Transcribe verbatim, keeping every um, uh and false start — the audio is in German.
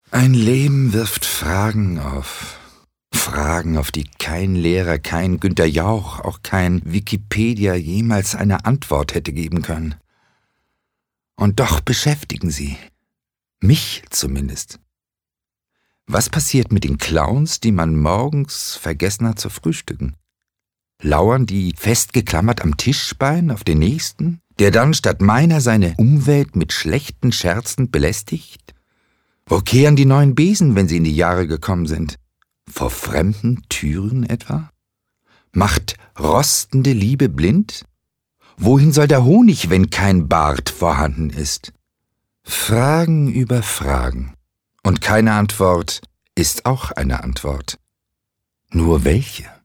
Ein Leben wirft Fragen auf. Fragen, auf die kein Lehrer, kein Günter Jauch, auch kein Wikipedia jemals eine Antwort hätte geben können. Und doch beschäftigen sie. Mich zumindest. Was passiert mit den Clowns, die man morgens vergessen hat zu frühstücken? Lauern die festgeklammert am Tischbein auf den Nächsten, der dann statt meiner seine Umwelt mit schlechten Scherzen belästigt? Wo kehren die neuen Besen, wenn sie in die Jahre gekommen sind? Vor fremden Türen etwa? Macht rostende Liebe blind? Wohin soll der Honig, wenn kein Bart vorhanden ist? Fragen über Fragen. Und keine Antwort ist auch eine Antwort. Nur welche?